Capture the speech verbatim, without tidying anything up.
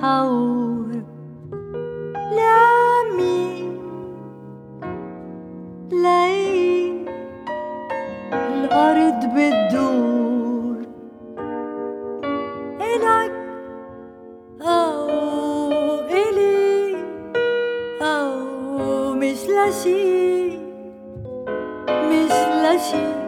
حور لمين ليه الأرض بتدور إلك أو إلي أو مش لشي مش لشي